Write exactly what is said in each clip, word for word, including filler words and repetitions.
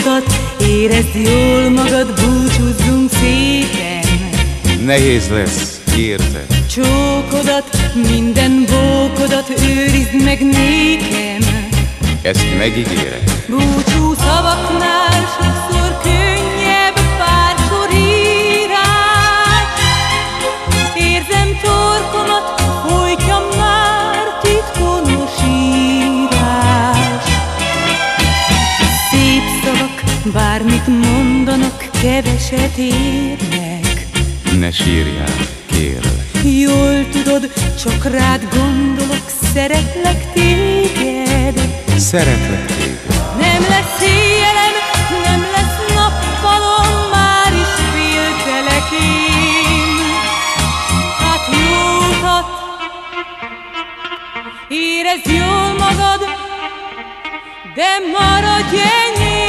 Csókodat, érezd jól magad, búcsúzzunk szépen. Nehéz lesz, érted? Csókodat, minden bókodat őrizd meg nékem. Ezt megígérem. Búcsú szavaknál sokszor könnyebb pár sor írás. Érzem torkomat, folytja már titkonos írás. Szép szavak, bármit mondanak, keveset érnek. Ne sírjál, kérlek. Jól tudod, csak rád gondolok, szeretlek téged. Szeretlek téged. Nem lesz éjjelem, nem lesz nappalom, már is féltelek én. Hát jó utat, érezd jól magad, de maradj enyém.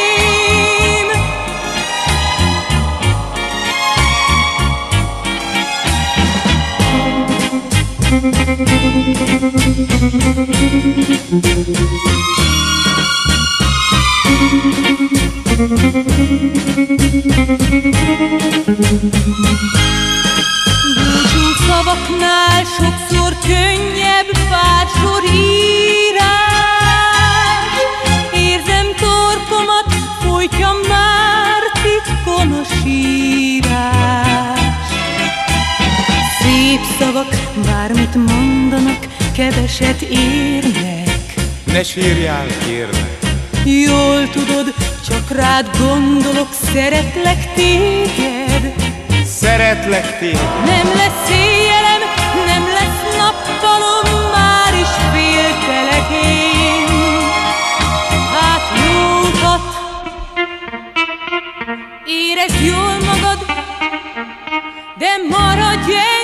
Búcsú szavaknál sokszor könnyebb pár sor írás. Érzem torkomat, folytja már titkonos írás. Szép szavak, bármit mondanak, keveset érnek. Ne sírjál, kérlek. Jól tudod, csak rád gondolok, szeretlek téged. Szeretlek téged. Nem lesz éjjelem, nem lesz nappalom, már is féltelek én. Hát jó utat, érezd jól magad, de maradj el.